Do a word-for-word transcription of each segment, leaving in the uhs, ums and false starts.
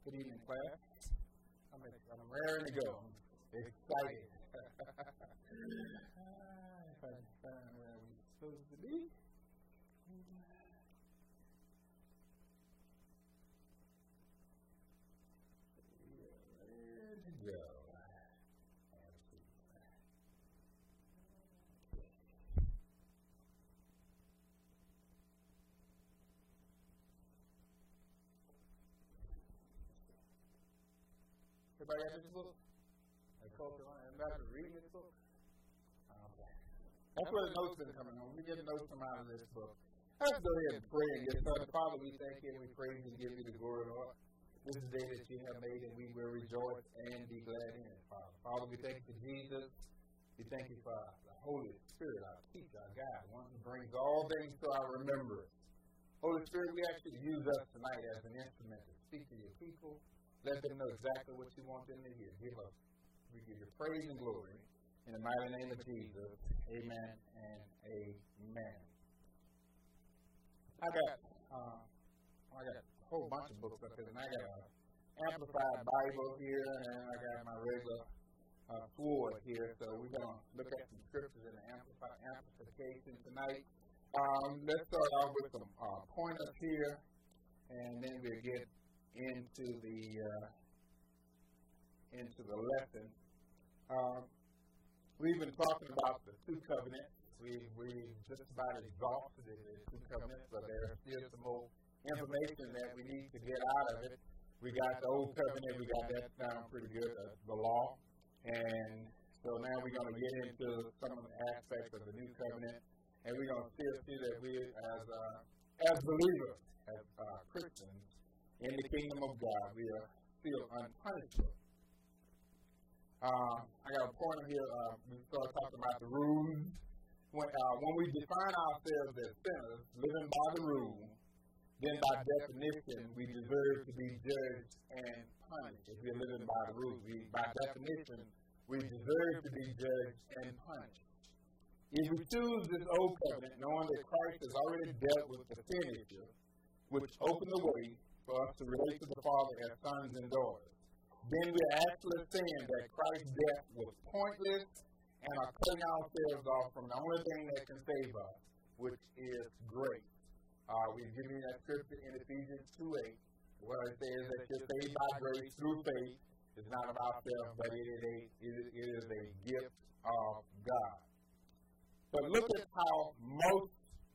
Good evening, class. I'm, I'm raring to go. I'm excited. If I can find where we're supposed to be. Where to go? Everybody got this book? Everybody reading this book? Okay. That's where the notes been coming on. We get notes from out of this book. Let's go ahead and pray and get started. Father, we thank you and we praise you and give you the glory, Lord. This is the day that you have made, and we will rejoice and be glad in it, Father. Father, we thank you for Jesus. We thank you for the Holy Spirit, our teacher, our guide, one who brings all things to our remembrance. Holy Spirit, we ask you to use us tonight as an instrument to speak to your people. Let them know exactly what you want them to hear. Give us, we give you praise and glory. In the mighty name of Jesus, amen and amen. I got, uh, I got a whole bunch of books up here, and I got an Amplified Bible here, and I got my regular uh, Sword here. So we're going to look at some scriptures in the Amplified Amplification tonight. Um, let's start off with some uh, pointers here, and then we'll get into the uh, into the lesson. Um, we've been talking about the two covenants. We we just about exhausted the two covenants, but there's still some more information that we need to get out of it. We got the old covenant, we got that down pretty good, uh, the law, and so now we're going to get into some of the aspects of the new covenant, and we're going to still see that we as uh, as believers, as uh, Christians, in the kingdom of God, we are still unpunishable. Uh, I got a point here. Uh, we started talking about the rules. When, uh, when we define ourselves as sinners, living by the rule, then by definition, we deserve to be judged and punished. If we're living by the rules, we, by definition, we deserve to be judged and punished. If we choose this old covenant, knowing that Christ has already dealt with the sin issue, which opened the way for us to relate to the Father as sons and daughters, then we're actually saying that Christ's death was pointless and are cutting ourselves off from the only thing that can save us, which is grace. Uh, we've given you that scripture in Ephesians two eight, where it says that you're saved by grace through faith. It's not of ourselves, but it is a, it is a gift of God. But look at how most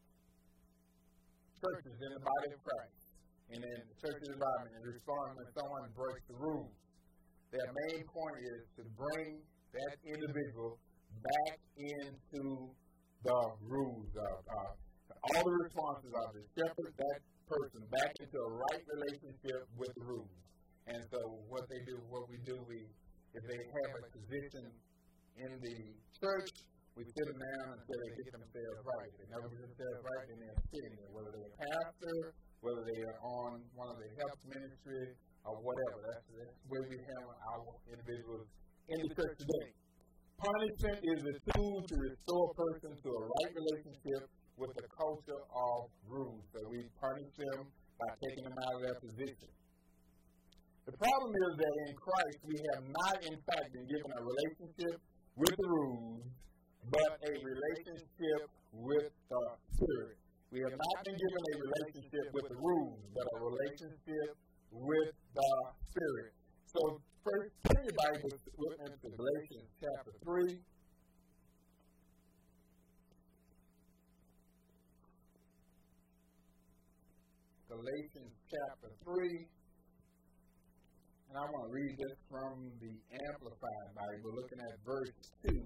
churches in the body of Christ and in the church environment and respond when someone breaks the rules. Their main point is to bring that individual back into the rules. Of, uh, all the responses are to shepherd that person back into a right relationship with the rules. And so what they do, what we do, we if they have a position in the church, we sit them down until they get themselves right. If they never get themselves right, then they're sitting there, whether they're a pastor, whether they are on one of the health ministries or whatever. That's, that's where we have our individuals in the church today. Punishment is a tool to restore a person to a right relationship with the culture of rules. So we punish them by taking them out of their position. The problem is that in Christ we have not in fact been given a relationship with the rules, but a relationship with the Spirit. We have not been given a relationship with the rules, but a relationship with the Spirit. So, first, turn your Bible with me to Galatians chapter three. Galatians chapter three. And I want to read this from the Amplified Bible, looking at verse two.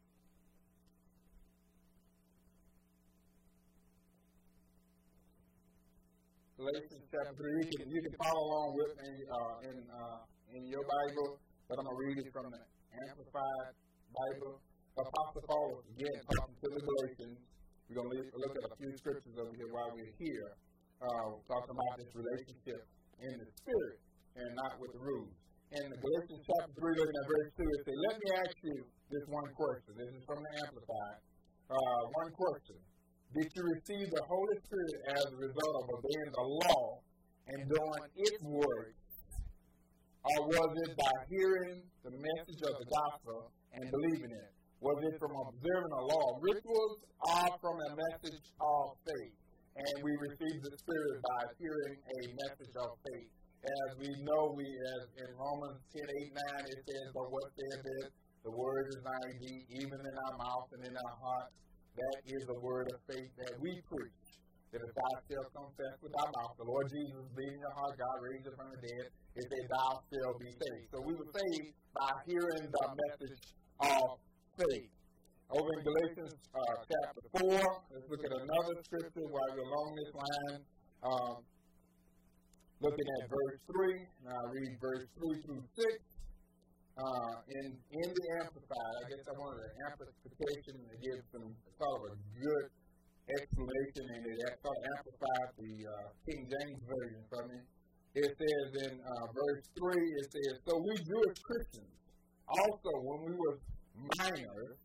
Galatians chapter three. You can, you can follow along with me uh, in uh, in your Bible, but I'm going to read it from the Amplified Bible. Apostle Paul was again talking to the Galatians. We're going to look at a few scriptures over here while we're here, uh, talking about this relationship in the Spirit and not with the rules. In the Galatians chapter three, looking at verse two, it says, let me ask you this one question. This is from the Amplified. Uh, one question. Did you receive the Holy Spirit as a result of obeying the law and doing its work or was it by hearing the message of the gospel and believing it? Was it from observing a law? Rituals are from a message of faith, and we receive the Spirit by hearing a message of faith. As we know, we as in Romans ten, eight, nine, it says, "But what saith this? The word is nigh thee, even in our mouth and in our heart." That is the word of faith that we preach. That if thou shalt confess with thy mouth, the Lord Jesus, believe in your heart, God raised him from the dead, it says, "Thou shalt be saved." So we were saved by hearing the message of faith. Over in Galatians uh, chapter four, let's look at another scripture while we're along this line. Um, looking at verse three, and I'll read verse three through six. Uh, in, in the Amplified, I guess I wanted an amplification to give some sort of a good explanation, and it sort of amplified the uh, King James Version for me. It says in uh, verse three, it says, "So we Jewish Christians, also when we were minors,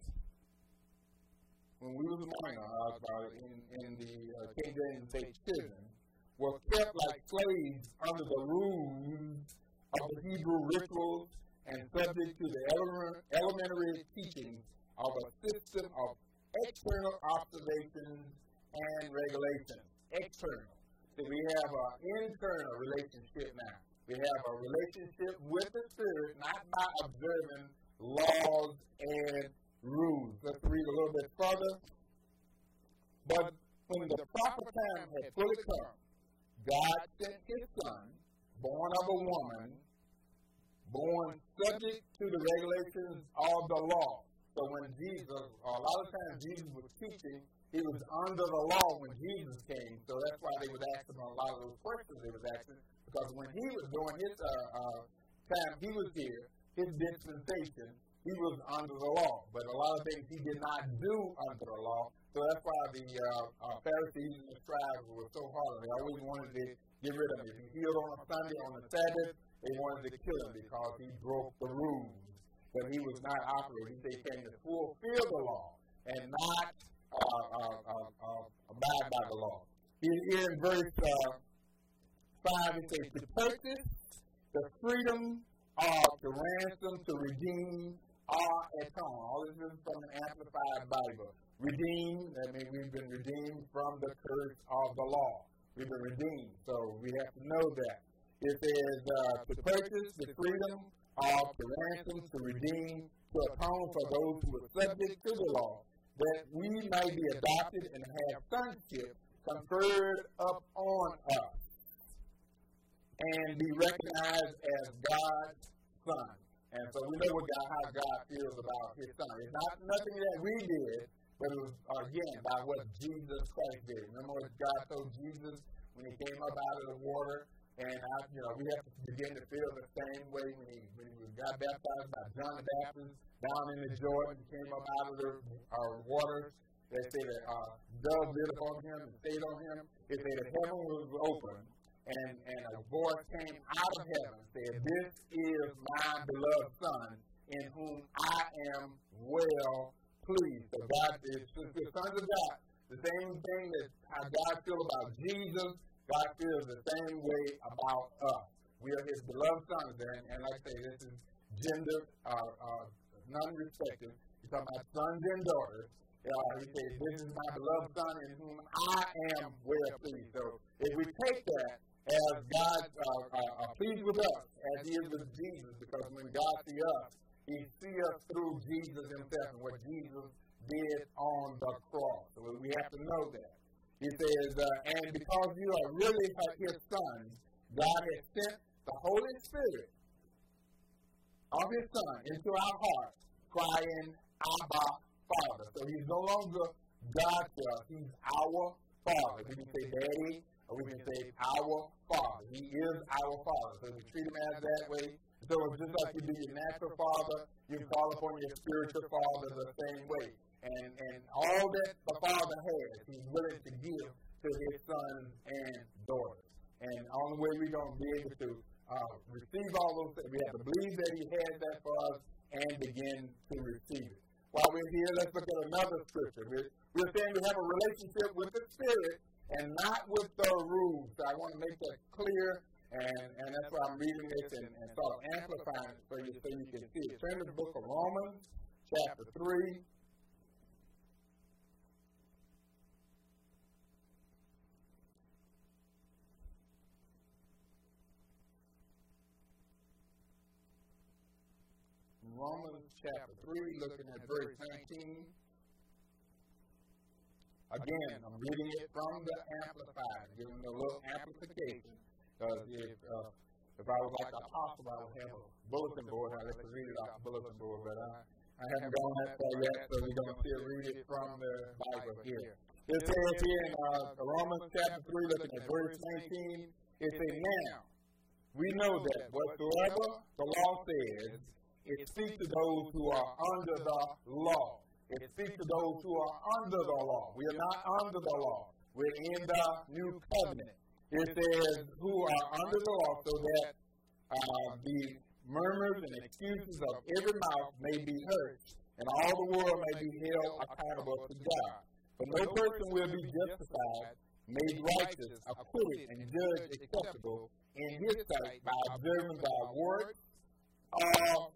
when we was minor, uh, in, in the uh, King James say children, were kept like slaves under the rules of the Hebrew rituals and subject to the elementary teachings of a system of external observations and regulations." External. So we have an internal relationship now. We have a relationship with the Spirit, not by observing laws and rules. Let's read a little bit further. "But when the proper time had fully come, God sent his Son, born of a woman, born subject to the regulations of the law." So when Jesus, a lot of times Jesus was teaching, he was under the law when Jesus came. So that's why they was asking a lot of those questions they was asking, because when he was doing his uh, uh, time he was here, his dispensation, he was under the law. But a lot of things he did not do under the law. So that's why the uh, uh, Pharisees and the scribes were so hard. They always wanted to get rid of him. If he healed on a Sunday, on the Sabbath, they wanted to kill him because he broke the rules. But he was not operating. They came to fulfill the law and not uh, uh, uh, uh, abide by the law. Here in verse uh, five, it says, "To purchase the freedom of to ransom, to redeem, or atone." All this is from an Amplified Bible. Redeem, that means we've been redeemed from the curse of the law. We've been redeemed, so we have to know that. It says, uh, "To purchase the freedom of to ransom, to redeem, to atone for those who are subject to the law, that we may be adopted and have sonship conferred upon us, and be recognized as God's Son." And so we know what God, how God feels about his Son. It's not nothing that we did, but it was, again, by what Jesus Christ did. Remember what God told Jesus when he came up out of the water? And, I, you know, we have to begin to feel the same way when he, when he got baptized by John the Baptist down in the Jordan. He came up out of the uh, waters. They say that uh, dove lit upon him and stayed on him. They say the heaven was open, and, and a voice came out of heaven and said, "This is my beloved Son, in whom I am well pleased." So God is the sons of God. The same thing that how God feels about Jesus, God feels the same way about us. We are his beloved sons, and, and like I say, this is gender, uh, uh, non-respective. He's talking about sons and daughters. Uh, he says, "This is my beloved Son, in whom I am well pleased." So if we take that as God uh, uh, uh, pleased with us, as he is with Jesus, because when God sees us, he sees us through Jesus himself and what Jesus did on the cross. So we have to know that. He says, uh, "And because you are really his sons, God has sent the Holy Spirit of his Son into our hearts, crying, Abba, Father." So he's no longer God to us. He's our Father. We can say Daddy, or we can say our Father. He is our Father. So we treat him as that way. So it's just like you do your natural father, you call upon your spiritual father the same way. And and all that the Father has, he's willing to give to his sons and daughters. And the only way we're going to be able to uh, receive all those things, we have to believe that he has that for us and begin to receive it. While we're here, let's look at another scripture. We're, we're saying we have a relationship with the Spirit and not with the rules. So I want to make that clear And, and that's why I'm reading this and, and sort of amplifying it for you so you can see it. Turn to the book of Romans, chapter three. Romans chapter three, looking at verse nineteen. Again, I'm reading it from the Amplified, giving it a little amplification. Because if, uh, if I was like the apostle, I would have a bulletin board. I'd like to read it off the bulletin board, but I, I haven't gone that far yet, so we're going to still read it from the Bible here. It says here in uh, Romans chapter three, looking at verse nineteen, it says, now, we know that whatsoever the law says, it speaks to those who are under the law. It speaks to those who are under the law. We are not under the law. We're in the new covenant. It says who are under the law so that uh, the murmurs and excuses of every mouth may be heard, and all the world may be held accountable to God. For no person will be justified, made righteous, acquitted, and judged acceptable in his sight by observing thy words, uh,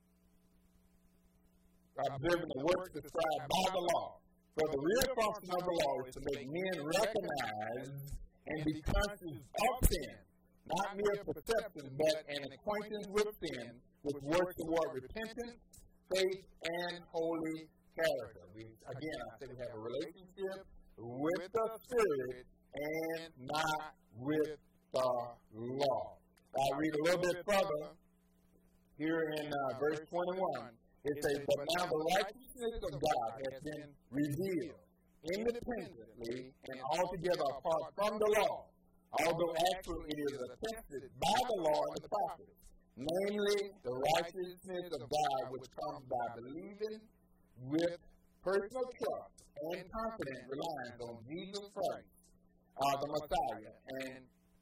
observing the works prescribed by the law. For the real function of the law is to make men recognize and be conscious of sin, not mere perception, but an acquaintance with sin, which works toward repentance, faith, and holy character. We, again, I say we have a relationship with the Spirit and not with the law. I'll read a little bit further here in uh, verse twenty-one. It says, but now the righteousness of God has been revealed independently and altogether apart from the law, although actually it is attested by the law and the prophets, namely the righteousness of God which comes by believing with personal trust and confident reliance on Jesus Christ, uh, the Messiah. And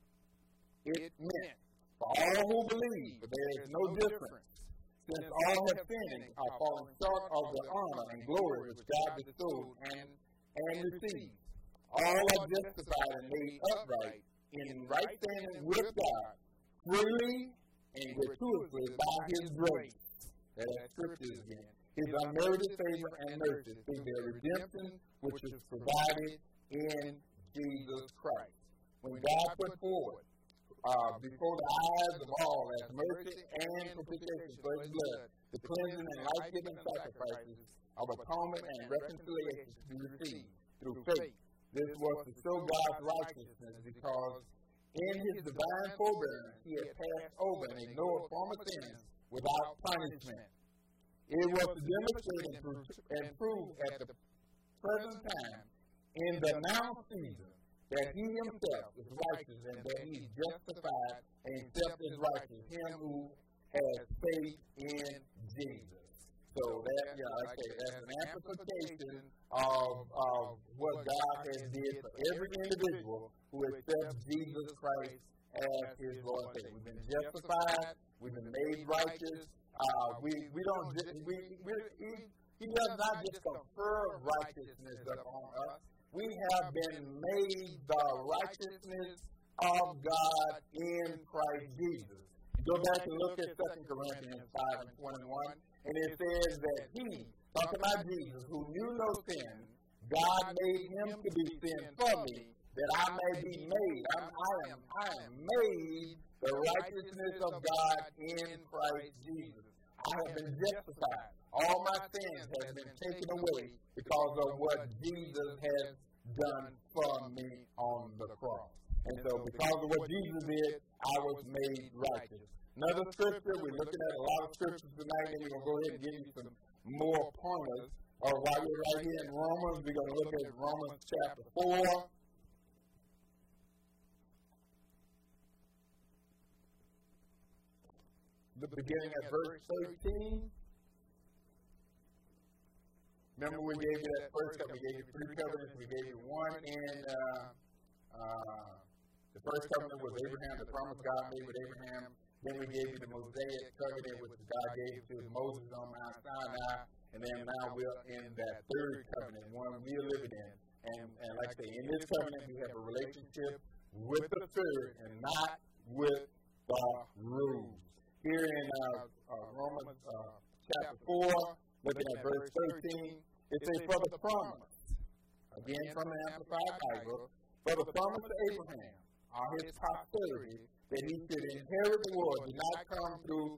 it meant for all who believe that there is no difference, since all have sinned and are fallen short of the honor and glory which God bestowed and, and received. All are justified and made upright in right standing with God, freely and gratuitously by His grace. That is scripture again. His unmerited favor and mercy through their redemption, which is provided in Jesus Christ. When God put forward Uh, before the eyes of all as mercy and propitiation for His blood, the cleansing and life-giving sacrifices of atonement and reconciliation to be received through faith. This was to show God's righteousness, because in His divine forbearance He had passed over and ignored former sins without punishment. It was to demonstrate and prove, and prove at the present time in the now season that He Himself is righteous and that He is justified and accepts as righteous him who has faith in Jesus. So that, yeah, like I say, that's an amplification of, of what God has did for every individual who accepts Jesus Christ as his Lord and Savior. We've been justified. We've been made righteous. Uh, we we don't just, we, we he, he does not just confer righteousness upon us. We have been made the righteousness of God in Christ Jesus. Go back and look at Second Corinthians five and twenty-one, and it says that He, talking about Jesus, who knew no sin, God made Him to be sin for me, that I may be made. I'm, I am I am made the righteousness of God in Christ Jesus. I have been justified. All my sins have been taken away because of what Jesus has done for me on the cross. And so because of what Jesus did, I was made righteous. Another scripture, we're looking at a lot of scriptures tonight, and we're going to go ahead and give you some more pointers. Or while we're right here in Romans, we're going to look at Romans chapter four. The beginning at verse thirteen. Remember, we gave you that first covenant. We gave you three covenants. We gave you one in uh, uh, the first covenant was Abraham, the promise God made with Abraham. Then we gave you the Mosaic covenant, which God gave to Moses on Mount Sinai. And then now we're in that third covenant, one we're living in. And, and like I say, in this covenant, we have a relationship with the Spirit and not with the rules. Here in uh, uh, Romans uh, chapter four, looking at verse thirteen, it says, for the promise, again from the Amplified Bible, for the promise to Abraham, or his posterity, that he should inherit the world, did not come through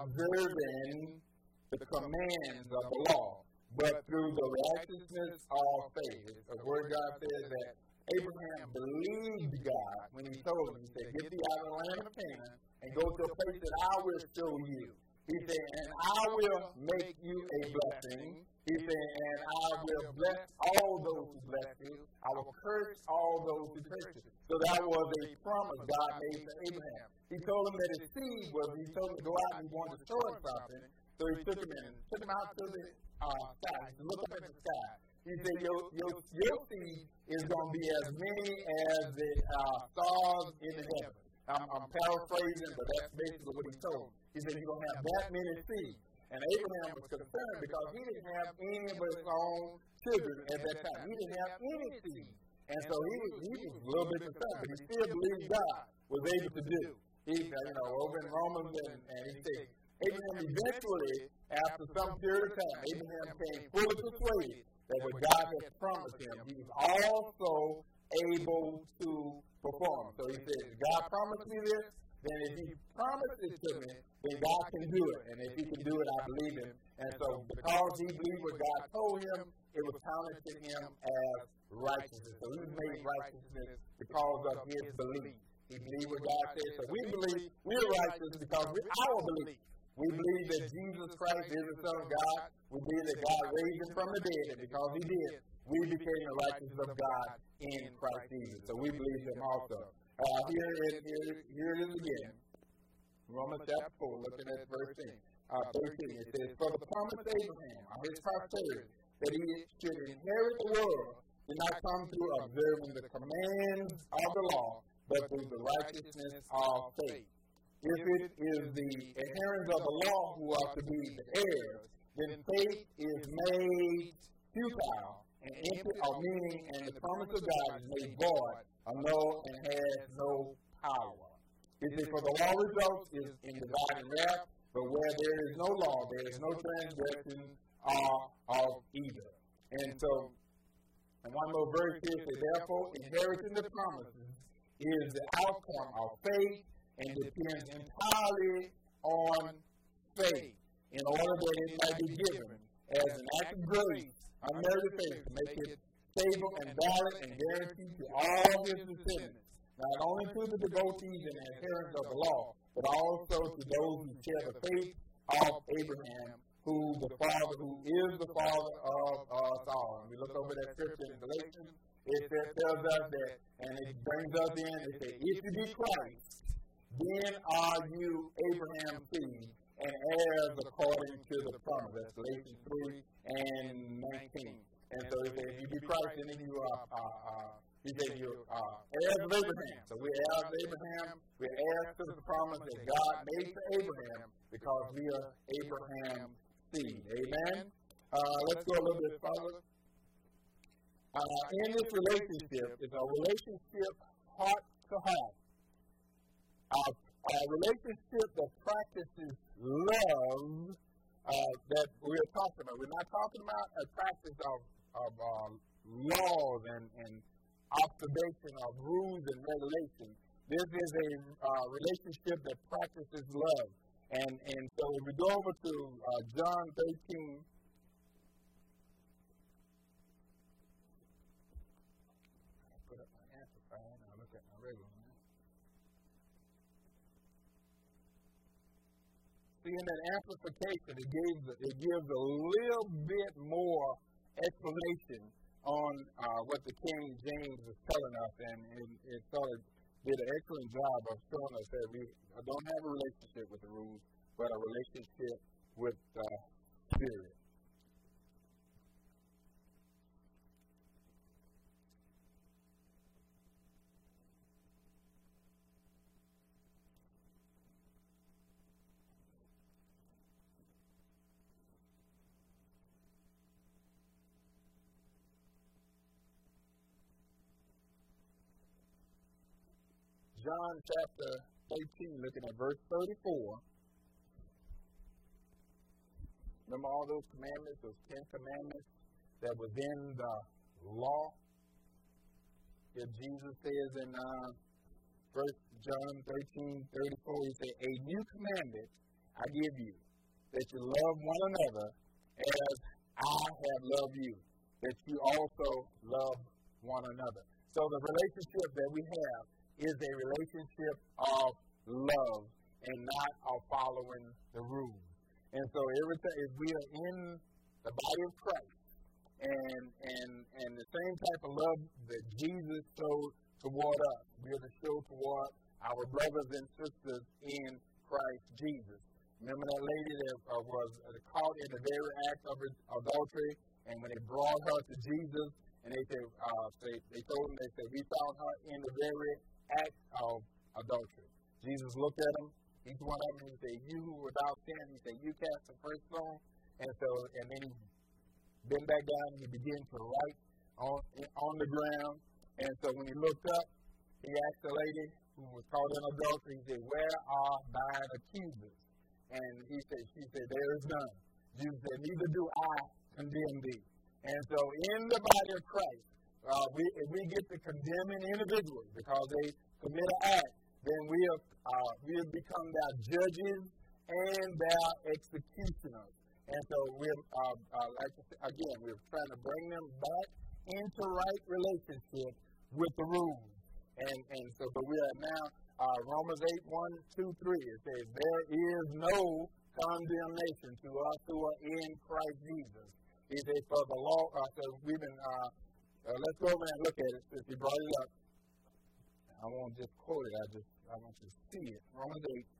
observing the commands of the law, but through the righteousness of faith. The word God says that Abraham believed God when he told him, he said, get thee out of the land of Canaan and go to a place that I will show you. He said, and I will make you a blessing. He said, and I will bless all those who bless you. I will curse all those who curse you. So that was a promise God made to Abraham. He told him that his seed was, he told him to go out and he wanted to show him something. So he took him in, took him out to the uh, sky, to look up at the sky. He said, your, your, your seed is going to be as many as the uh, stars in the heaven. I'm, I'm paraphrasing, but that's basically what he told him. He said, you're going to have that many seeds. And Abraham was concerned because he didn't have any of his own children at that time. He didn't have any seed. And so he was, he was a little bit concerned, but he still believed God was able to do. He, you know, over in Romans, and, and he said, Abraham eventually, after some period of time, Abraham came fully persuaded that what God had promised him, he was also able to perform. So he said, God promised me this, then if he promised it to me, then God can do it. And if he can do it, I believe him. And so because he believed what God told him, it was counted to him as righteousness. So he was made righteousness because of his belief. He believed what God said. So we believe we're righteous because of our belief. We believe that Jesus Christ is the Son of God. We believe that God raised him from the dead. And because he did, we became the righteousness of God in Christ Jesus. So we believe him also. Uh, here, it, here, here it is again. Romans chapter four, looking at verse uh, thirteen. It says, for the promise of Abraham, or his posterity, that he should inherit the world, did not come through observing the commands of the law, but through the righteousness of faith. If it is the adherents of the law who are to be the heirs, then faith is made futile and empty of meaning, and the promise of God is made void, or null, and has no power. It is for the law results is in dividing wrath, but where there is no law, there is no transgression uh, of either. And so, and one more verse here says, therefore, inheriting the promises is the outcome of faith and depends entirely on faith in order that it might be given as an act of grace, unmerited faith, to make it stable and valid and guaranteed to all his descendants, not only to the devotees and adherents of the law, but also to those who share the faith of Abraham, who the father, who is the father of us all. And we look over that scripture in Galatians. It tells us that, and it brings us in. It says, if you be Christ, then are you Abraham's seed and heirs according to the promise. That's Galatians three and nineteen. And so he said, if you be Christ, then you are, uh, uh, he said, you're uh, heirs of Abraham. So we're heirs of Abraham. We're heirs to the promise that God made to Abraham because we are Abraham's seed. Amen? Uh, let's go a little bit further. Uh, in this relationship, it's a relationship heart to heart. Uh, a relationship that practices love uh, that we're talking about. We're not talking about a practice of of uh, laws and, and observation of rules and regulations. This is a uh, relationship that practices love. And and so if we go over to uh, John thirteen, I put up my amplifier and I look at my regular one. See, in that amplification, it gives it gives a little bit more explanation on uh, what the King James is telling us, and it, it sort of did an excellent job of showing us that we don't have a relationship with the rules, but a relationship with the uh, Spirit. John chapter thirteen, looking at verse thirty-four. Remember all those commandments, those Ten Commandments that was in the law? That Jesus says in uh, First John thirteen thirty-four, he said, "A new commandment I give you, that you love one another as I have loved you, that you also love one another." So the relationship that we have is a relationship of love and not of following the rules. And so every time, if we are in the body of Christ, and and and the same type of love that Jesus showed toward us, we are to show toward our brothers and sisters in Christ Jesus. Remember that lady that uh, was uh, caught in the very act of adultery, and when they brought her to Jesus, and they said, uh, they, they told him, they said, "We found her in the very act of adultery." Jesus looked at them, each one of them, and he said, "You who were without sin," he said, "you cast the first stone." And so, and then he bent back down, and he began to write on on the ground. And so when he looked up, he asked the lady who was caught in adultery, he said, "Where are thine accusers?" And he said, she said, "There is none." Jesus said, "Neither do I condemn thee." And so in the body of Christ, uh, we, if we get to condemning individuals because they commit an act, then we have, uh, we have become their judges and their executioners. And so we're, uh, uh, like again, we're trying to bring them back into right relationship with the rules. And and so, but we are now, uh, Romans eight, one, two, three, it says, "There is no condemnation to us who are in Christ Jesus." He says, "For the law," uh, so we've been, uh, uh, let's go over and look at it since you brought it up. I won't just quote it, I just, I want you to see it. Romans eight.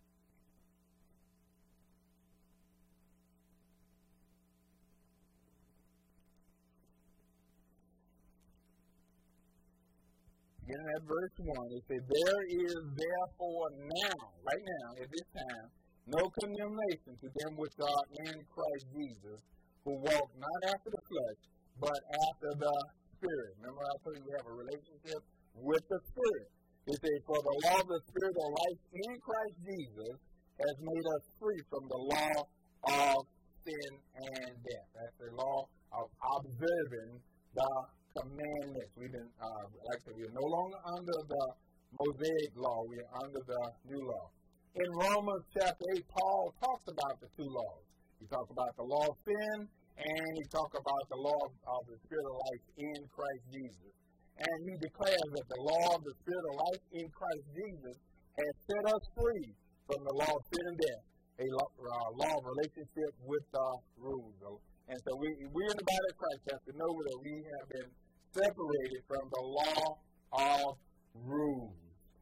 Beginning at verse one, it says, "There is therefore now," right now, at this time, "no condemnation to them which are in Christ Jesus, who walk not after the flesh, but after the Spirit." Remember I told you we have a relationship with the Spirit. It says, "For the law of the Spirit of life in Christ Jesus has made us free from the law of sin and death." That's the law of observing the commandments. We've been, uh, like I said, we are no longer under the Mosaic law. We are under the new law. In Romans chapter eight, Paul talks about the two laws. He talks about the law of sin, and he talks about the law of, of the Spirit of life in Christ Jesus. And he declares that the law of the Spirit of life in Christ Jesus has set us free from the law of sin and death, a law, uh, law of relationship with the rules. And so we, we in the body of Christ have to know that we have been separated from the law of rules.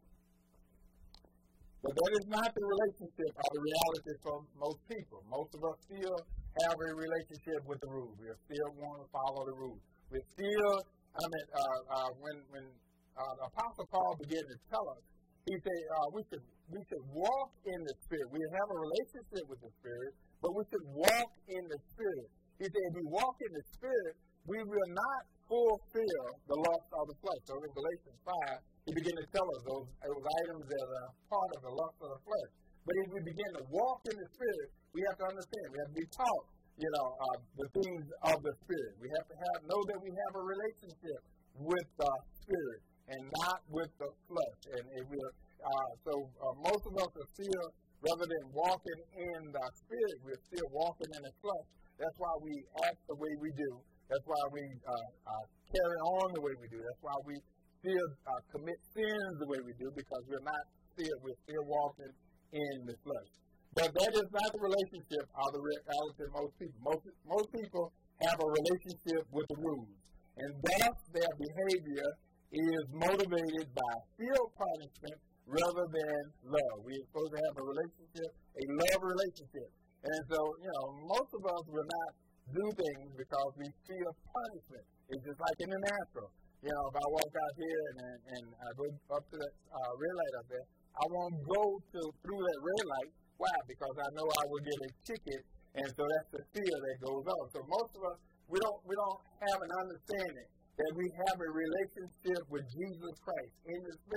But that is not the relationship or the reality for most people. Most of us still have a relationship with the rules. We still want to follow the rules. We still, I mean, uh, uh, when when uh, the Apostle Paul began to tell us, he said uh, we should we should walk in the Spirit. We have a relationship with the Spirit, but we should walk in the Spirit. He said if we walk in the Spirit, we will not fulfill the lust of the flesh. So in Galatians five, he began to tell us those, those items that are part of the lust of the flesh. But if we begin to walk in the Spirit, we have to understand, we have to be taught, you know, uh, the things of the Spirit. We have to have know that we have a relationship with the Spirit and not with the flesh. And if we're, uh, so uh, most of us are still, rather than walking in the Spirit, we're still walking in the flesh. That's why we act the way we do. That's why we uh, uh, carry on the way we do. That's why we still uh, commit sins the way we do, because we're not still, we're still walking in the flesh. But that is not the relationship of the reality of most people. Most, most people have a relationship with the rules, and thus their behavior is motivated by fear of punishment rather than love. We're supposed to have a relationship, a love relationship. And so, you know, most of us will not do things because we fear punishment. It's just like in the natural. You know, if I walk out here and, and, and I go up to that uh, red light up there, I won't go to through that red light. Why? Because I know I will get a ticket, and so that's the fear that goes on. So most of us, we don't we don't have an understanding that we have a relationship with Jesus Christ in the Spirit,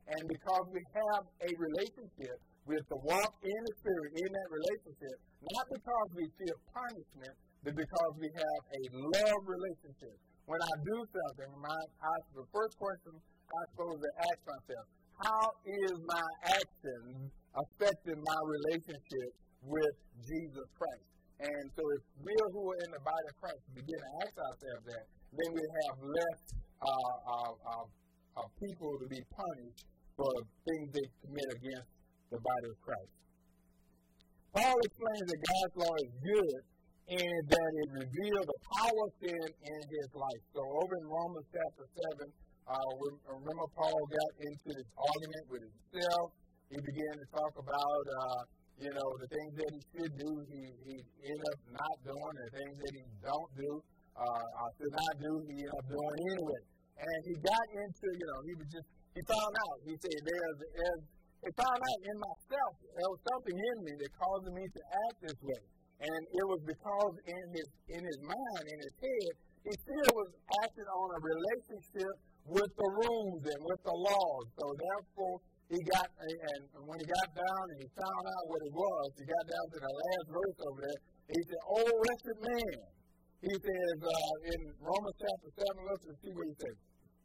And because we have a relationship, we have to walk in the Spirit in that relationship, not because we feel punishment, but because we have a love relationship. When I do something, my, I, the first question I'm supposed to ask myself, how is my action affecting my relationship with Jesus Christ? And so if we who are in the body of Christ begin to ask ourselves that, then we have less uh, uh, uh, uh, people to be punished for things they commit against the body of Christ. Paul explains that God's law is good and that it reveals the power of sin in his life. So over in Romans chapter seven, uh, remember Paul got into this argument with himself. He began to talk about, uh, you know, the things that he should do, he, he ended up not doing, the things that he don't do, uh, uh, should not do, he ended up doing anyway. And he got into, you know, he was just, he found out, he said, there's, there's he found out in myself, there was something in me that caused me to act this way. And it was because in his in his mind, in his head, he still was acting on a relationship with the rules and with the laws. So therefore, he got, and when he got down and he found out what it was, he got down to the last verse over there, he said, "Oh, wretched man." He says uh, in Romans chapter seven, let's see what he says.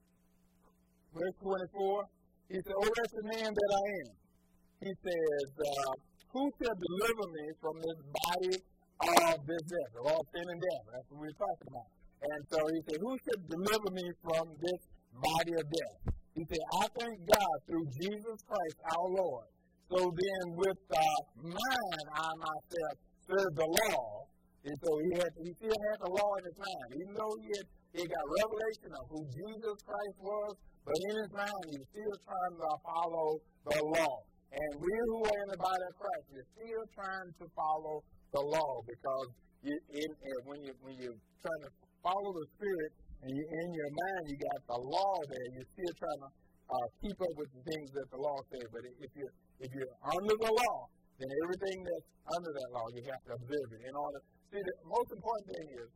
Verse twenty-four, he said, "Oh, wretched man that I am." He says, uh, "Who shall deliver me from this body of this death, of all sin and death?" That's what we're talking about. And so he said, "Who shall deliver me from this body of death?" He said, "I thank God through Jesus Christ our Lord. So then with uh, mine I myself serve the law." And so he had, he still had the law in his mind. Even though he had he got revelation of who Jesus Christ was, but in his mind he was still trying to follow the law. And we who are in the body of Christ, we're still trying to follow the law, because you, in, in, when, you, when you're trying to follow the Spirit and you're in your mind, you got the law there, you're still trying to uh, keep up with the things that the law says. But if you're, if you're under the law, then everything that's under that law, you have to observe it. In order, see, the most important thing is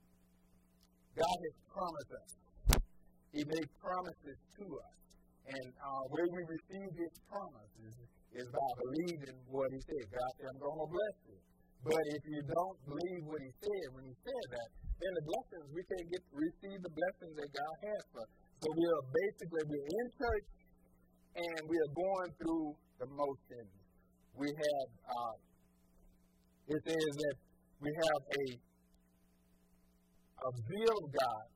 God has promised us. He made promises to us. And uh, where we receive his promises is by believing what he said. God said, "I'm going to bless you." But if you don't believe what he said when he said that, then the blessings, we can't get to receive the blessings that God has for us. So we are basically, we're in church and we are going through the motions. We have, uh, it says that we have a, a zeal of God,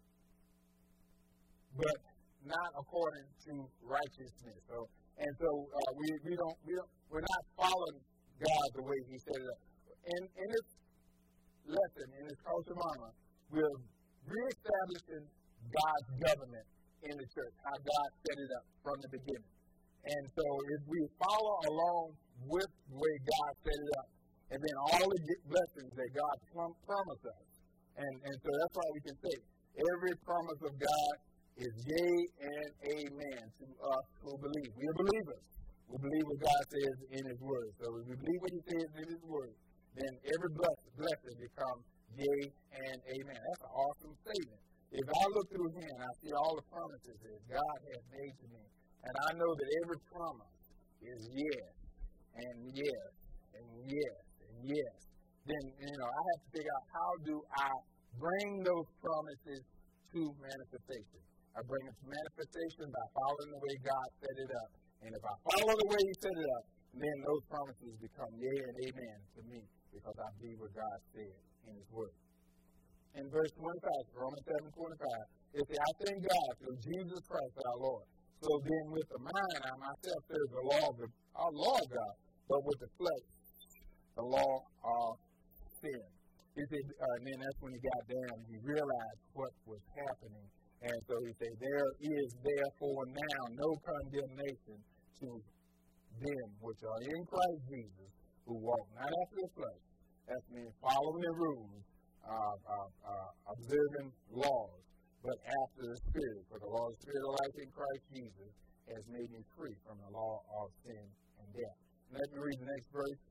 but not according to righteousness. So, and so uh, we we don't we don't we're not following God the way he said it. In in this lesson, in this culture mama, we're reestablishing God's government in the church, how God set it up from the beginning. And so if we follow along with the way God set it up, and then all the blessings that God promised us, and and so that's why we can say every promise of God is yea and amen to us who believe. We are believers. We believe what God says in his word. So if we believe what he says in his word, then every blessing, blessing becomes yea and amen. That's an awesome statement. If I look through here and I see all the promises that God has made to me, and I know that every promise is yes and yes and yes and yes, then, you know, I have to figure out how do I bring those promises to manifestation. I bring it to manifestation by following the way God set it up. And if I follow the way he set it up, then those promises become yea and amen to me, because I believe what God said in his word. In verse twenty-five, Romans seven twenty-five, it says, "I thank God through Jesus Christ our Lord. So then with the mind I myself serve the law of the, our law of God, but with the flesh, the law of sin." He said, uh, and then that's when he got down, he realized what was happening. And so he said, "There is therefore now no condemnation to them which are in Christ Jesus, who walk not after the flesh." That means following the rules, uh, uh, uh, observing laws, but after the Spirit. For the law of the Spirit of life in Christ Jesus has made me free from the law of sin and death. Let me read the next verse.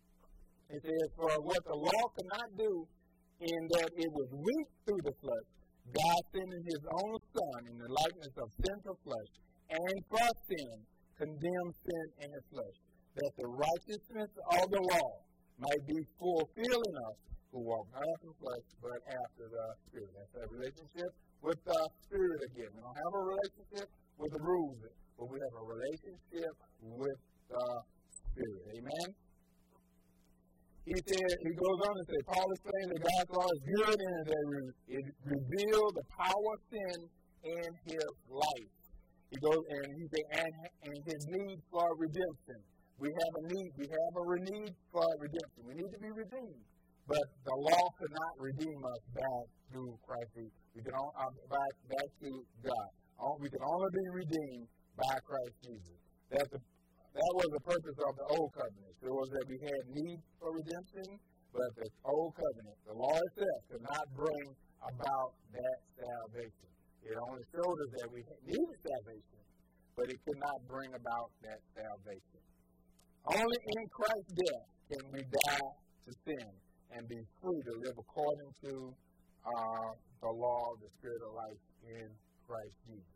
It says, "For what the law could not do, in that it was weak through the flesh, God sending his own Son in the likeness of sinful flesh, and for sin condemned sin in his flesh, that the righteousness of the law might be fulfilled in us who walk not after the flesh, but after the Spirit. That's a relationship with the Spirit again. We don't have a relationship with the rules, but we have a relationship with the Spirit. Amen? He said, he goes on and says, Paul is saying that God's law is good and that it reveals the power of sin in his life. He goes and he said, and, and his need for redemption. We have a need. We have a need for redemption. We need to be redeemed. But the law could not redeem us back through Christ Jesus. We can only uh, back back to God. We can only be redeemed by Christ Jesus. That's the, that was the purpose of the old covenant. It was that we had need for redemption, but the old covenant, the law itself, could not bring about that salvation. It only showed us that we needed salvation, but it could not bring about that salvation. Only in Christ's death can we die to sin and be free to live according to uh, the law of the Spirit of life in Christ Jesus.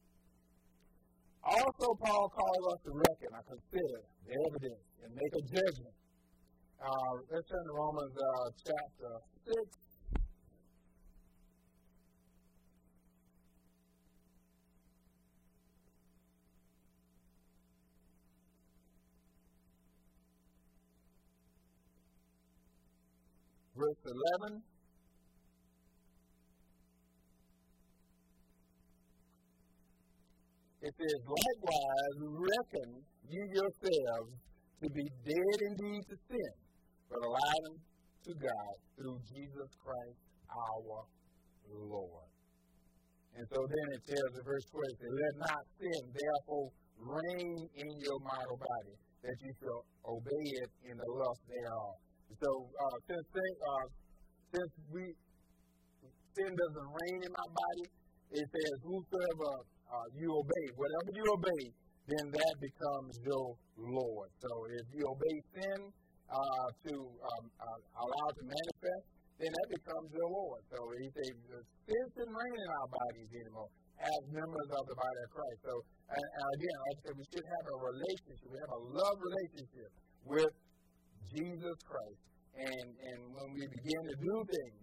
Also, Paul calls us to reckon or consider the evidence and make a judgment. Uh, let's turn to Romans uh, chapter six. Verse eleven. It says, likewise, reckon you yourselves to be dead indeed to sin, but alive to God through Jesus Christ our Lord. And so then it tells in verse twelve, it says, let not sin therefore reign in your mortal body, that you shall obey it in the lust thereof. So uh, since, uh, since we sin doesn't reign in my body, it says, whosoever uh, you obey, whatever you obey, then that becomes your Lord. So if you obey sin uh, to um, uh, allow it to manifest, then that becomes your Lord. So he says, sin doesn't reign in our bodies anymore as members of the body of Christ. So and, and again, like I said, we should have a relationship. We have a love relationship with Jesus Christ. And and when we begin to do things,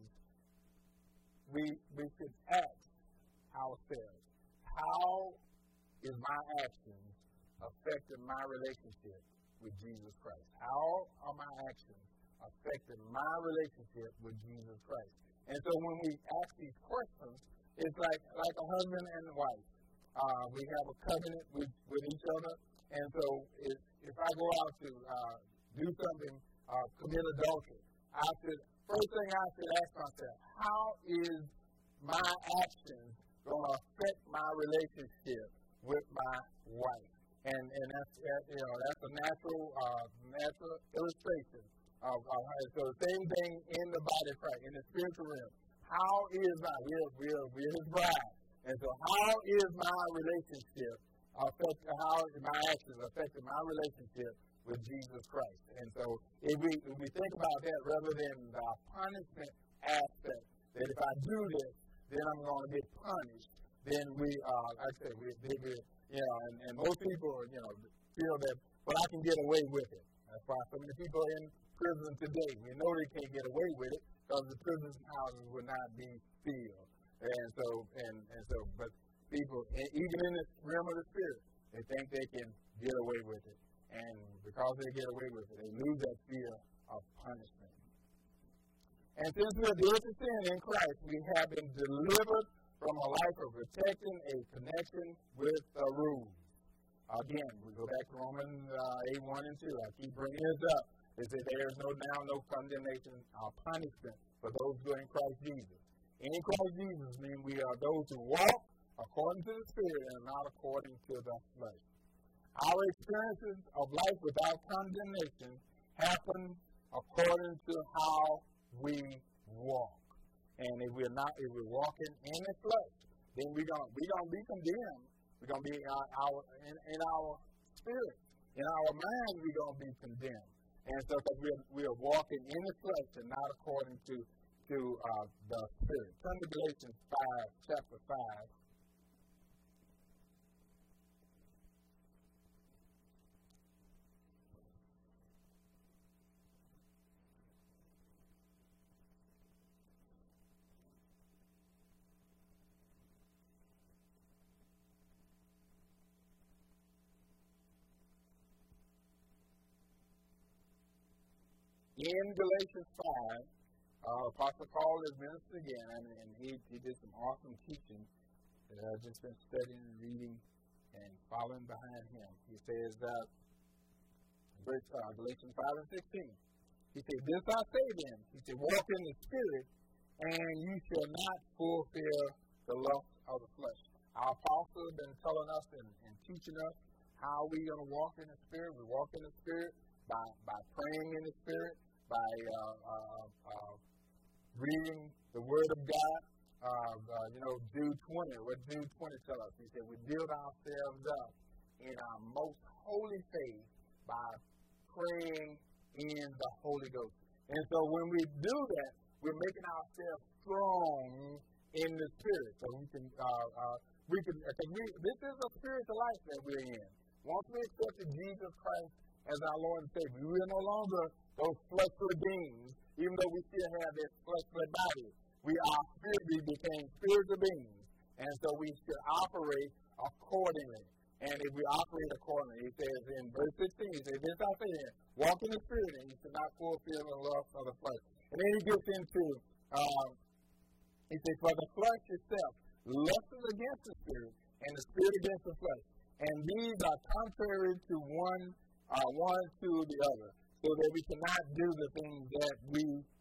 we we should ask ourselves, how is my actions affecting my relationship with Jesus Christ? How are my actions affecting my relationship with Jesus Christ? And so when we ask these questions, it's like like a husband and a wife. Uh, we have a covenant with, with each other. And so if, if I go out to uh, do something, uh, commit adultery, I should, first thing I should ask myself, how is my actions going to affect my relationship with my wife? And and that's that, you know that's a natural uh, natural illustration of, of so the same thing in the body of Christ, in the spiritual realm. How is my we're we're we're His bride, and so how is my relationship affect how is my actions affecting my relationship with Jesus Christ? And so if we if we think about that rather than the punishment aspect, that if I do this, then I'm going to get punished. Then we, uh, like I said, we, we, we you know, and, and most people, you know, feel that, well, I can get away with it. That's why so many people are in prison today. We know they can't get away with it because the prison houses will not be filled. And so, and, and so, but people, even in the realm of the spirit, they think they can get away with it. And because they get away with it, they lose that fear of punishment. And since we are dead to sin in Christ, we have been delivered from a life of protecting a connection with the rules. Again, we go back to Romans uh, eight, one and two. I keep bringing this up. It says there is no now no condemnation or punishment for those who are in Christ Jesus. In Christ Jesus means we are those who walk according to the Spirit and not according to the flesh. Our experiences of life without condemnation happen according to how we walk. And if we're not, if we're walking in the flesh, then we're gonna we're gonna be condemned. We're gonna be our, our in, in our spirit, in our mind, we're gonna be condemned. And so, because we're we're walking in the flesh and not according to to uh, the Spirit. Turn to Galatians five, chapter five. in Galatians five, uh, Apostle Paul is ministering again, and, and he, he did some awesome teaching that I've just been studying and reading and following behind him. He says that, uh, Galatians five and sixteen, he said, this I say then, he said, walk in the Spirit, and you shall not fulfill the lust of the flesh. Our apostle has been telling us and, and teaching us how we're going to walk in the Spirit. We walk in the Spirit by, by praying in the Spirit, by uh, uh, uh, reading the Word of God. Uh, uh, you know, Jude twenty, what Jude twenty tells us? He said, we build ourselves up in our most holy faith by praying in the Holy Ghost. And so when we do that, we're making ourselves strong in the Spirit. So we can, uh, uh, we can, because we, this is a spiritual life that we're in. Once we accepted Jesus Christ as our Lord and Savior, we are no longer those fleshly beings, even though we still have this fleshly body. We are spirit, we became spiritual beings, and so we should operate accordingly. And if we operate accordingly, he says in verse sixteen, he says, this I say then, walk in the Spirit, and you should not fulfill the lust of the flesh. And then he gets into, um, he says, for the flesh itself lusts against the Spirit, and the Spirit against the flesh. And these are contrary to one, uh, one to the other, so that we cannot do the things that we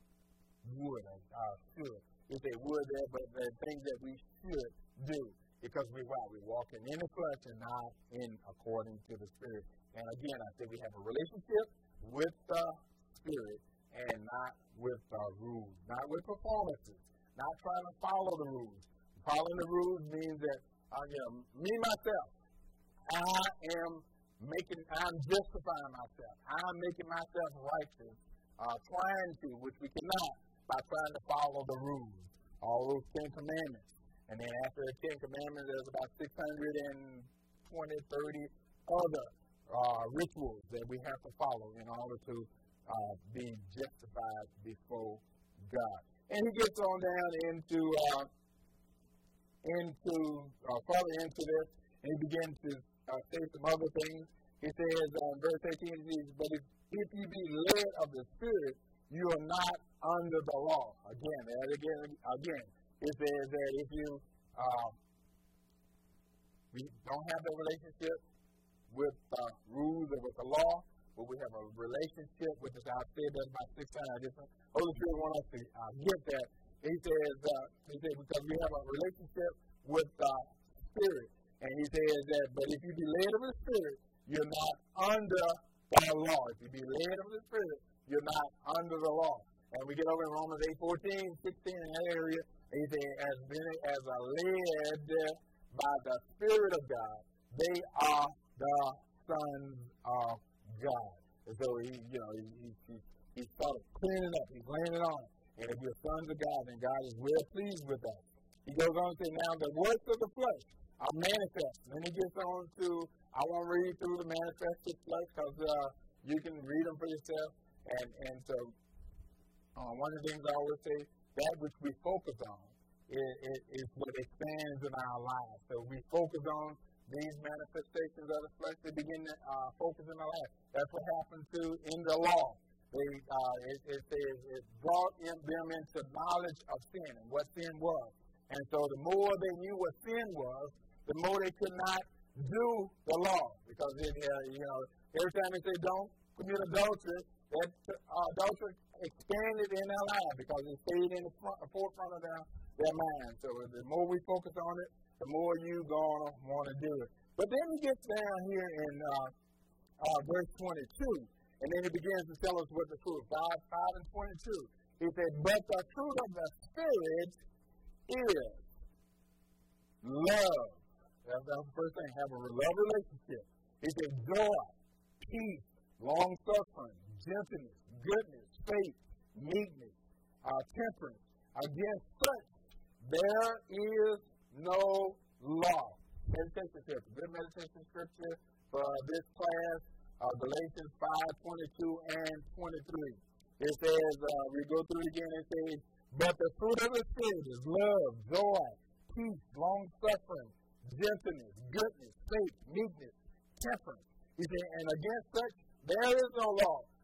would, uh, should. If they would, there, but the things that we should do. Because we wow, we're walking in the flesh and not in according to the Spirit. And again, I said we have a relationship with the Spirit and not with uh, rules, not with performances, not trying to follow the rules. Following the rules means that uh, you know, me myself, I am making, I'm justifying myself. I'm making myself righteous, uh, trying to, which we cannot, by trying to follow the rules, all those Ten Commandments. And then after the Ten Commandments, there's about six hundred twenty, thirty other uh, rituals that we have to follow in order to uh, be justified before God. And he gets on down into, uh, into uh, further into this, and he begins to uh, say some other things. He says, uh, verse eighteen, he says, but if, if you be led of the Spirit, you are not under the law. Again, and again, again. It says that if you uh, we don't have a relationship with uh, rules or with the law, but we have a relationship with this. I've said that about six times. I just Holy Spirit wants us to uh, get that. He says, uh, he says because we have a relationship with the uh, Spirit, and he says that. But if you be led of the Spirit, you're not under the law. If you be led of the Spirit, you're not under the law. And we get over in Romans eight fourteen, sixteen in that area. He said, as many as are led by the Spirit of God, they are the sons of God. And so he, you know, he he, he, he started cleaning up. He's laying it on. And if you're sons of God, then God is well pleased with us. He goes on to say, now the works of the flesh are manifest. Then he gets on to, I won't read through the manifested flesh because uh, you can read them for yourself. And, and so uh, one of the things I always say, that which we focus on is, is, is what expands in our lives. So we focus on these manifestations of the flesh, they begin to uh, focus in our life. That's what happened to in the law. They, uh, it, it, it, it brought in them into knowledge of sin and what sin was. And so the more they knew what sin was, the more they could not do the law. Because it, uh, you know, every time they say don't commit adultery, that uh, adultery expanded in their life because it stayed in the front, forefront of their, their mind. So the more we focus on it, the more you're going to want to do it. But then he gets down here in uh, uh, verse twenty-two, and then he begins to tell us what the fruit, five, five and twenty-two. He said, but the fruit of the Spirit is love. That's the first thing, have a love relationship. He said, joy, peace, long-suffering, gentleness, goodness, faith, meekness, uh, temperance. Against such, there is no law. Meditation scripture. Good meditation scripture for this class, uh, Galatians five, twenty-two and twenty-three. It says, uh, we go through it again, it says, but the fruit of the Spirit is love, joy, peace, long-suffering, gentleness, goodness, faith, meekness, temperance. He said, and against such, there is no law.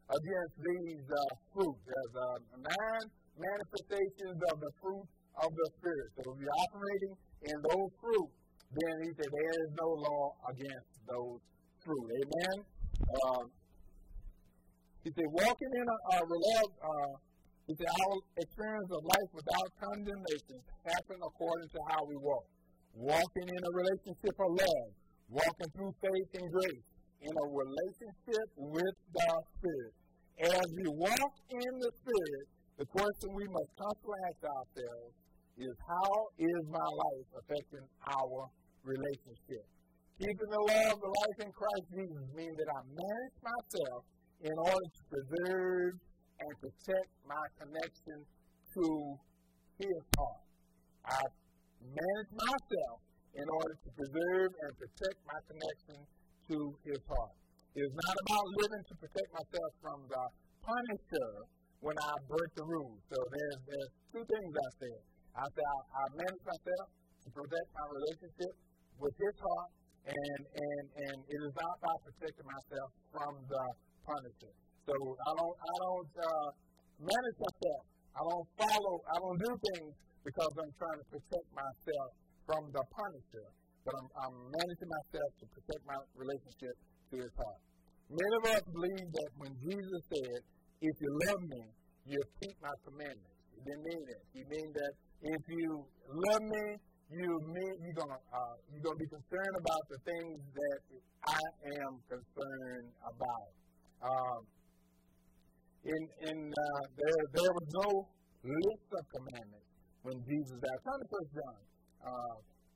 against these uh, fruits. There's uh, nine manifestations of the fruit of the Spirit. So if you're operating in those fruits, then he said there is no law against those fruit. Amen? Uh, he said walking in a, a love, uh, he said our experience of life without condemnation happen according to how we walk. Walking in a relationship of love, walking through faith and grace, in a relationship with the Spirit. As we walk in the Spirit, the question we must constantly ask ourselves is, how is my life affecting our relationship? Keeping the love, the life in Christ Jesus means that I manage myself in order to preserve and protect my connection to His heart. I manage myself in order to preserve and protect my connection to His heart. It is not about living to protect myself from the punisher when I break the rules. So there's, there's two things I said. I said I, I manage myself to protect my relationship with His heart, and, and, and it is not about protecting myself from the punisher. So I don't I don't uh, manage myself. I don't follow. I don't do things because I'm trying to protect myself from the punisher. But I'm, I'm managing myself to protect my relationship to His heart. Many of us believe that when Jesus said, "If you love me, you'll keep my commandments," He didn't mean that. He mean that if you love me, you mean you're gonna uh, you're gonna be concerned about the things that I am concerned about. Um, in in uh, there there was no list of commandments when Jesus died. Turn to First John. Uh,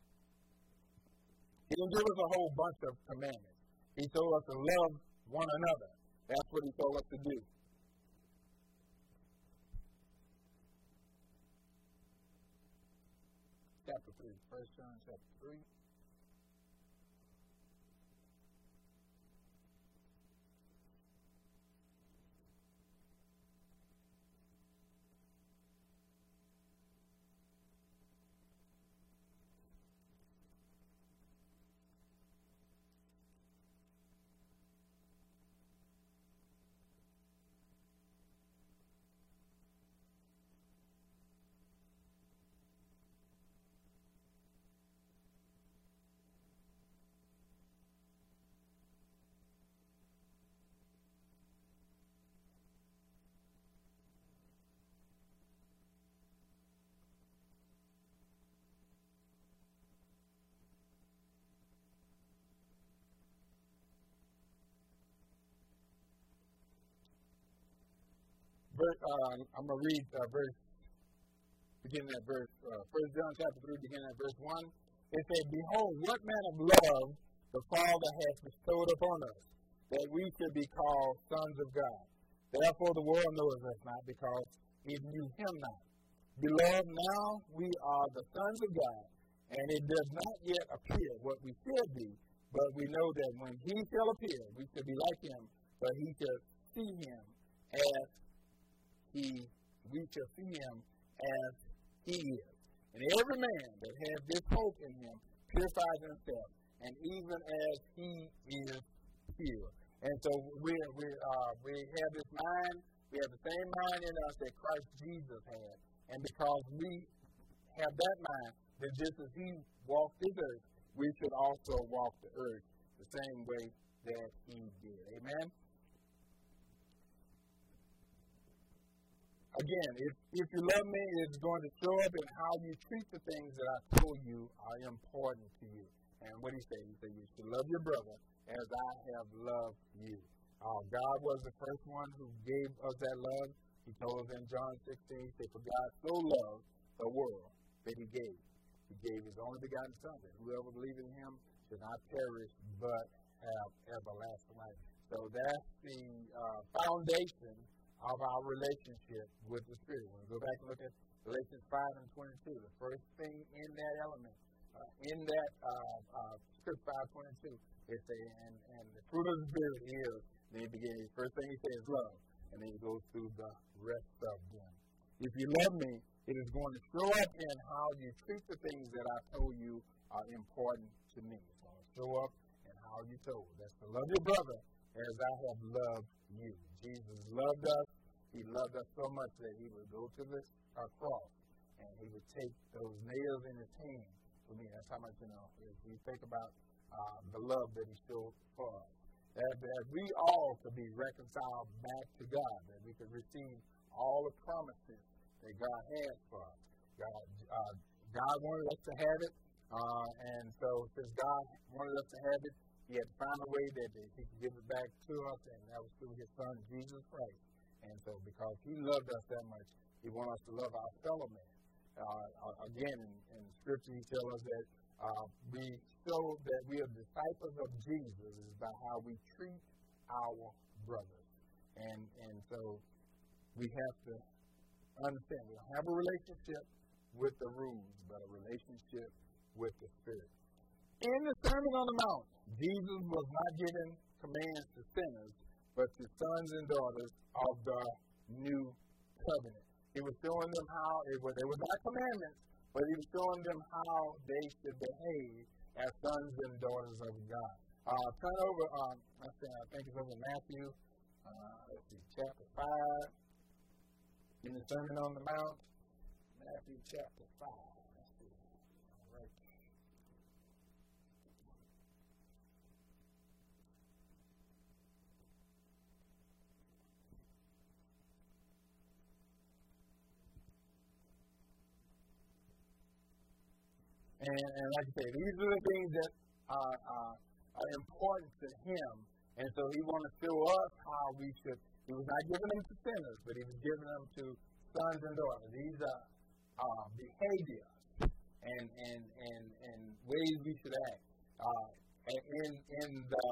he didn't give us a whole bunch of commandments. He told us to love one another. That's what He told us to do. Chapter three, First John chapter three. Verse, uh, I'm going to read uh, verse, beginning at verse, uh, First John chapter three, beginning at verse one. It said, "Behold, what manner of love the Father has bestowed upon us, that we should be called sons of God. Therefore the world knows us not, because it knew Him not. Beloved, now we are the sons of God, and it does not yet appear what we should be, but we know that when He shall appear, we shall be like Him, but He shall see Him as He, we shall see Him as He is. And every man that has this hope in Him purifies himself, and even as He is pure." And so we we uh, we have this mind, we have the same mind in us that Christ Jesus had. And because we have that mind, then just as He walked this earth, we should also walk the earth the same way that He did. Amen? Again, if, if you love me, it's going to show up in how you treat the things that I told you are important to you. And what He said, He said, you should love your brother as I have loved you. Uh, God was the first one who gave us that love. He told us in John sixteen, He said, "For God so loved the world that He gave. He gave His only begotten Son, that whoever believes in Him should not perish, but have everlasting life." So that's the uh, foundation of our relationship with the Spirit. When we go back and look at Galatians five and twenty-two, the first thing in that element, uh, in that uh, uh, script five twenty-two, it says, and, and the fruit of the Spirit is, then he begins, first thing he says is love, and then he goes through the rest of them. If you love me, it is going to show up in how you treat the things that I told you are important to me. It's going to show up in how you told. That's to love your brother as I have loved you. Jesus loved us. He loved us so much that he would go to the uh, cross and he would take those nails in his hand for me. That's how much, you know, if we think about uh, the love that he showed for us. That, that we all could be reconciled back to God, that we could receive all the promises that God has for us. God, uh, God wanted us to have it, uh, and so since God wanted us to have it, he had to find a way that he could give it back to us, and that was through his son, Jesus Christ. And so because he loved us that much, he wants us to love our fellow man. Uh, again, in, in Scripture, he tells us that uh, we show that we are disciples of Jesus is by how we treat our brothers. And and so we have to understand we don't have a relationship with the rules, but a relationship with the Spirit. In the Sermon on the Mount, Jesus was not giving commands to sinners, but to sons and daughters of the new covenant. He was showing them how, it was, they were not commandments, but he was showing them how they should behave as sons and daughters of God. Uh, turn over, um, I think it's over Matthew, uh, let's see, chapter five, in the Sermon on the Mount, Matthew chapter five. Let's see, all right. And, and like I say, these are the things that are, uh, are important to him. And so he wanted to show us how we should. He was not giving them to sinners, but he was giving them to sons and daughters. These are uh, behaviors and, and, and, and ways we should act uh, in, in, the,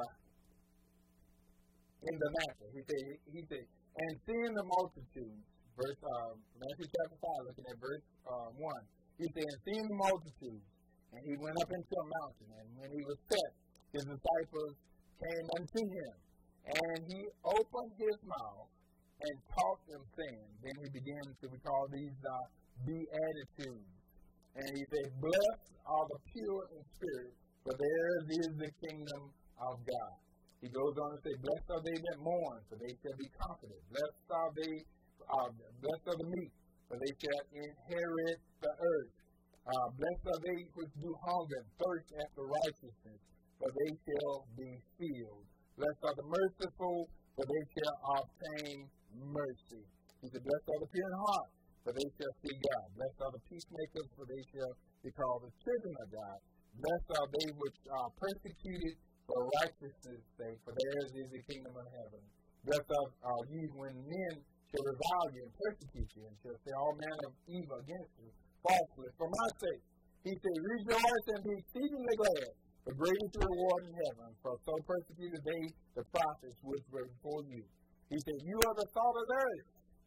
in the natural. He said, he said, and seeing the multitudes, verse uh, Matthew chapter five, looking at verse uh, one. He said, and seeing the multitudes, and he went up into a mountain, and when he was set, his disciples came unto him, and he opened his mouth and taught them, saying, then he began to recall these uh, beatitudes. And he said, blessed are the pure in spirit, for theirs is the kingdom of God. He goes on to say, blessed are they that mourn, for they shall be comforted. Blessed are they, uh, blessed are the meek, for they shall inherit the earth. Uh, blessed are they which do hunger and thirst after righteousness, for they shall be filled. Blessed are the merciful, for they shall obtain mercy. He said, blessed are the pure in heart, for they shall see God. Blessed are the peacemakers, for they shall be called the children of God. Blessed are they which are persecuted for righteousness' sake, for theirs is the kingdom of heaven. Blessed are uh, ye when men shall revile you and persecute you, and shall say all manner of evil against you, falsely, for my sake. He said, rejoice and be exceedingly glad, for great is your reward in heaven, for so persecuted they the prophets which were before you. He said, you are the salt of the earth.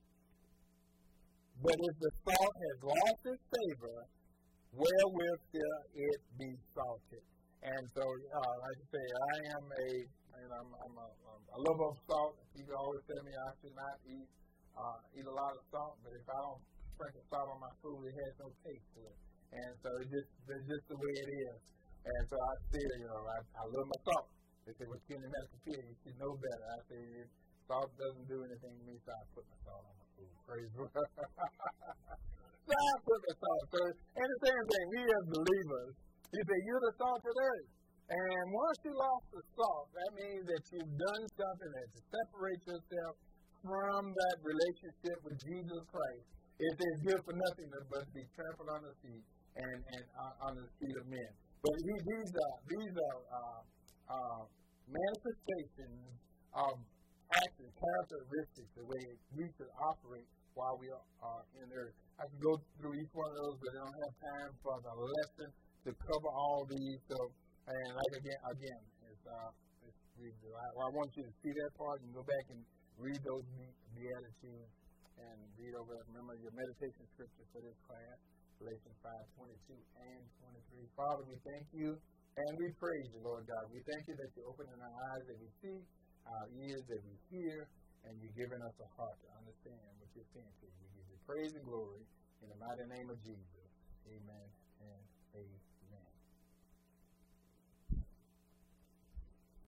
But if the salt has lost its savor, wherewith shall it be salted? And so, uh, like I say, I am a, and I'm, I'm a, a lover of salt. People always tell me I should not eat uh, eat a lot of salt, but if I don't sprinkle salt on my food, it has no taste to it. And so it's just, it's just the way it is. And so I say, you know, I, I love my salt. They say, what's in the medical field? You should know better. I say, salt doesn't do anything to me, so I put my salt on my food. Praise the Lord. So I put my salt. So, and the same thing, we as believers, you say, you're the salt of the earth. And once you lost the salt, that means that you've done something that to separate yourself from that relationship with Jesus Christ. It is good for nothing but to be trampled on the feet and, and uh, on the feet of men. But he, these are, these are uh, uh, manifestations of actions, characteristics, the way we should operate while we are uh, in earth. I can go through each one of those, but I don't have time for the lesson to cover all these. So, and like again, again, it's, uh, it's, I, I want you to see that part and go back and read those beatitudes and read over. Remember your meditation scripture for this class, Galatians five twenty-two and twenty-three. Father, we thank you and we praise you, Lord God. We thank you that you're opening our eyes that we see, our ears that we hear, and you're giving us a heart to understand what you're saying to you. We give you praise and glory in the mighty name of Jesus. Amen and amen.